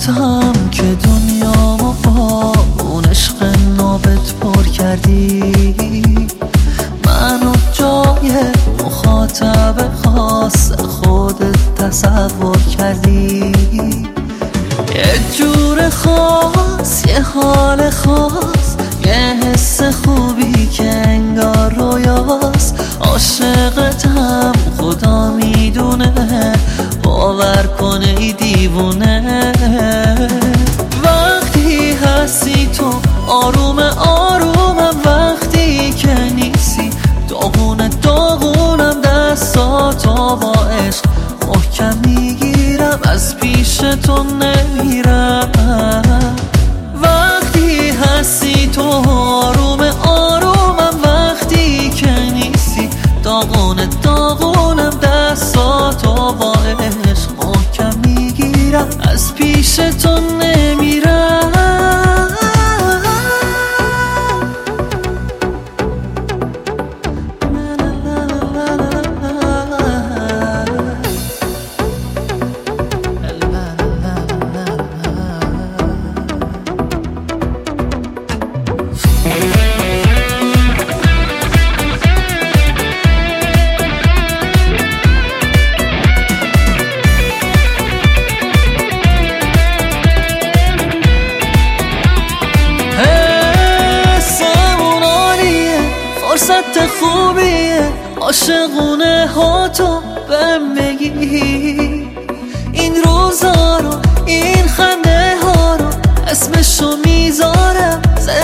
خودم که دنیامو با اون عشق نابت پر کردی. منو جای مخاطب خاص خودت تصور کردی. یه جور خاص، یه حال خاص، یه حس خوبی که انگار رویاست. عاشقتم خدا میدونه، باور کنه ای دیوونه. وقتی هستی تو آروم آرومم، وقتی که نیستی داغونه داغونم. دستاتو با عشق محکم میگیرم، از پیش تو نمیرم. وقتی هستی تو آروم آرومم، وقتی که نیستی داغونه داغونم. دستاتو با عشق محکم میگیرم، از پیش تو نمیرم. فرصت خوبیه عاشقونه ها تو بهم بگی. این روزا رو، این خنده ها رو اسمشو میذارم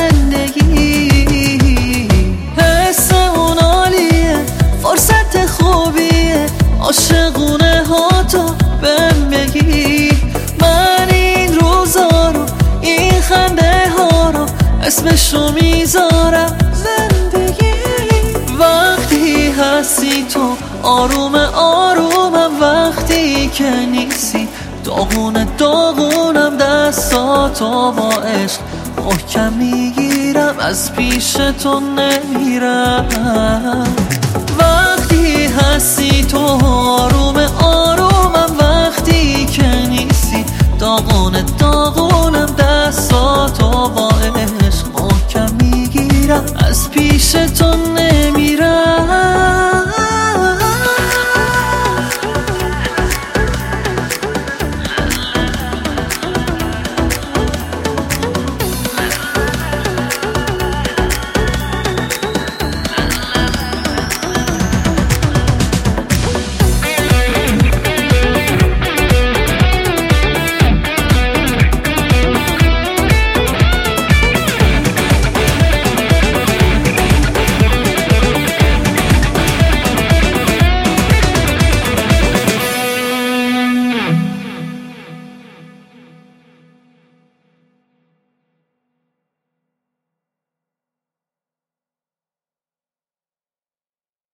زندگی. حسمون عالیه، فرصت خوبیه عاشقونه ها تو بهم بگی. من این روزا رو، این خنده ها رو اسمشو میذارم زندگی. وقتی هستی تو آروم آرومم، وقتی که نیستی داغونه داغونم. دستاتو با عشق محکم میگیرم، از پیش تو نمیرم. وقتی هستی تو آروم آرومم،